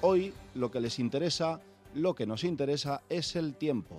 Hoy lo que les interesa, lo que nos interesa es el tiempo.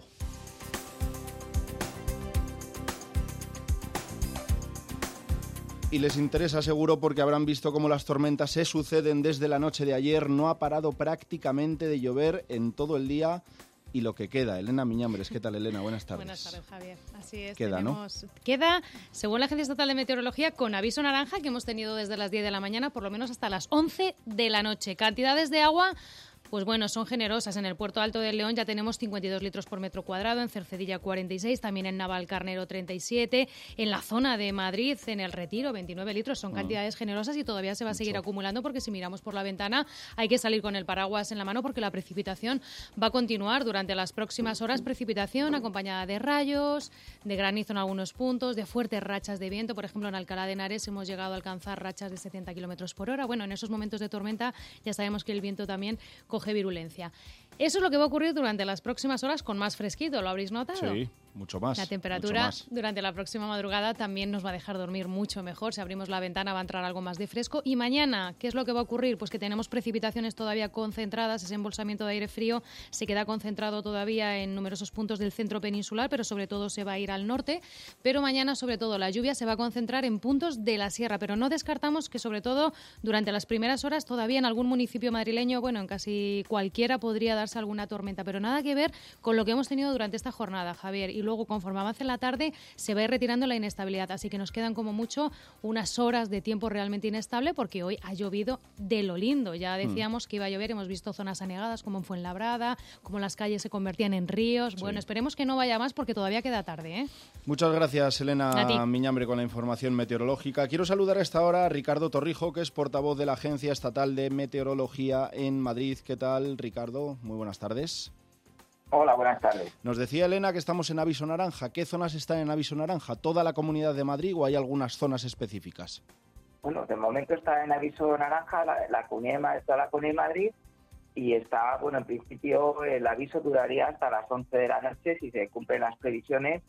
Y les interesa seguro porque habrán visto cómo las tormentas se suceden desde la noche de ayer. No ha parado prácticamente de llover en todo el día y lo que queda. Elena Miñambres, ¿qué tal, Elena? Buenas tardes. Buenas tardes, Javier. Así es. Queda, Queda, según la Agencia Estatal de Meteorología, con aviso naranja que hemos tenido desde las 10 de la mañana, por lo menos hasta las 11 de la noche. Cantidades de agua... Pues bueno, son generosas. En el Puerto Alto del León ya tenemos 52 litros por metro cuadrado, en Cercedilla 46, también en Navalcarnero 37, en la zona de Madrid, en el Retiro, 29 litros. Son cantidades generosas y todavía se va a seguir acumulando porque si miramos por la ventana hay que salir con el paraguas en la mano porque la precipitación va a continuar durante las próximas horas. Precipitación acompañada de rayos, de granizo en algunos puntos, de fuertes rachas de viento. Por ejemplo, en Alcalá de Henares hemos llegado a alcanzar rachas de 70 kilómetros por hora. Bueno, en esos momentos de tormenta ya sabemos que el viento también coge virulencia. Eso es lo que va a ocurrir durante las próximas horas con más fresquito, ¿lo habréis notado? Sí, mucho más. La temperatura durante la próxima madrugada también nos va a dejar dormir mucho mejor. Si abrimos la ventana va a entrar algo más de fresco. Y mañana, ¿qué es lo que va a ocurrir? Pues que tenemos precipitaciones todavía concentradas. Ese embolsamiento de aire frío se queda concentrado todavía en numerosos puntos del centro peninsular, pero sobre todo se va a ir al norte. Pero mañana, sobre todo, la lluvia se va a concentrar en puntos de la sierra. Pero no descartamos que, sobre todo, durante las primeras horas, todavía en algún municipio madrileño, bueno, en casi cualquiera podría darse alguna tormenta. Pero nada que ver con lo que hemos tenido durante esta jornada, Javier. Y luego, conforme avance la tarde, se va a ir retirando la inestabilidad. Así que nos quedan como mucho unas horas de tiempo realmente inestable porque hoy ha llovido de lo lindo. Ya decíamos que iba a llover, hemos visto zonas anegadas como en Fuenlabrada, como las calles se convertían en ríos. Sí. Bueno, esperemos que no vaya más porque todavía queda tarde, ¿eh? Muchas gracias, Elena Miñambre, con la información meteorológica. Quiero saludar a esta hora a Ricardo Torrijo, que es portavoz de la Agencia Estatal de Meteorología en Madrid. ¿Qué tal, Ricardo? Muy buenas tardes. Hola, buenas tardes. Nos decía Elena que estamos en aviso naranja. ¿Qué zonas están en aviso naranja? ¿Toda la Comunidad de Madrid o hay algunas zonas específicas? Bueno, de momento está en aviso naranja la Comunidad de Madrid y está, bueno, en principio el aviso duraría hasta las 11 de la noche si se cumplen las previsiones.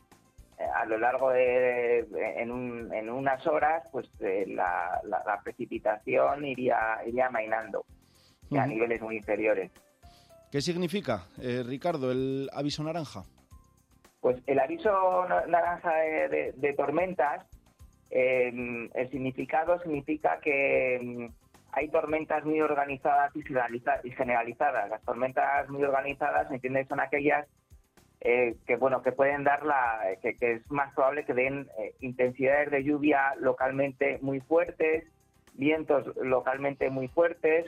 A lo largo en unas horas, pues la precipitación iría amainando a niveles muy inferiores. ¿Qué significa, Ricardo, el aviso naranja? Pues el aviso naranja de tormentas, el significado significa que hay tormentas muy organizadas y generalizadas. Las tormentas muy organizadas, ¿entiendes? Son aquellas que pueden dar que es más probable que den intensidades de lluvia localmente muy fuertes, vientos localmente muy fuertes,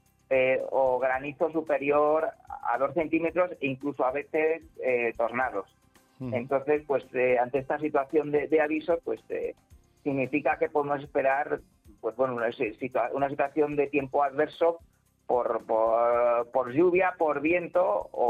o granizo superior a 2 centímetros e incluso a veces tornados. Entonces, pues ante esta situación de aviso, pues significa que podemos esperar, pues bueno, una situación de tiempo adverso por lluvia, por viento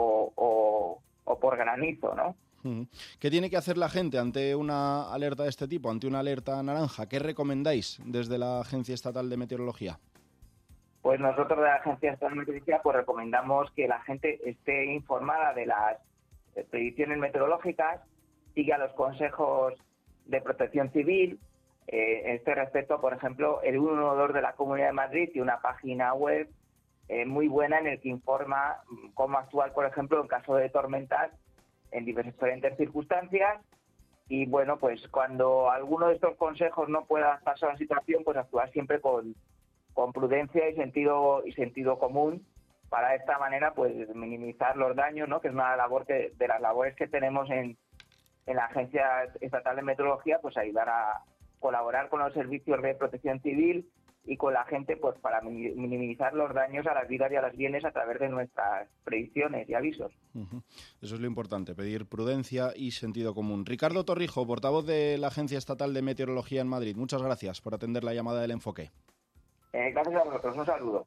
o por granizo, ¿no? ¿Qué tiene que hacer la gente ante una alerta de este tipo, ante una alerta naranja? ¿Qué recomendáis desde la Agencia Estatal de Meteorología? Pues nosotros de la Agencia Estatal de Meteorología pues recomendamos que la gente esté informada de las predicciones meteorológicas, siga los consejos de Protección Civil. En este respecto, por ejemplo, el 112 de la Comunidad de Madrid tiene una página web muy buena en el que informa cómo actuar, por ejemplo, en caso de tormentas en diferentes circunstancias. Y bueno, pues cuando alguno de estos consejos no pueda pasar la situación, pues actuar siempre con prudencia y sentido común para de esta manera pues minimizar los daños, ¿no? Que es una labor de las labores que tenemos en la Agencia Estatal de Meteorología, pues ayudar a colaborar con los servicios de Protección Civil y con la gente pues para minimizar los daños a las vidas y a los bienes a través de nuestras predicciones y avisos. Eso es lo importante, pedir prudencia y sentido común. Ricardo Torrijo, portavoz de la Agencia Estatal de Meteorología en Madrid. Muchas gracias por atender la llamada del Enfoque. Gracias a vosotros, un saludo.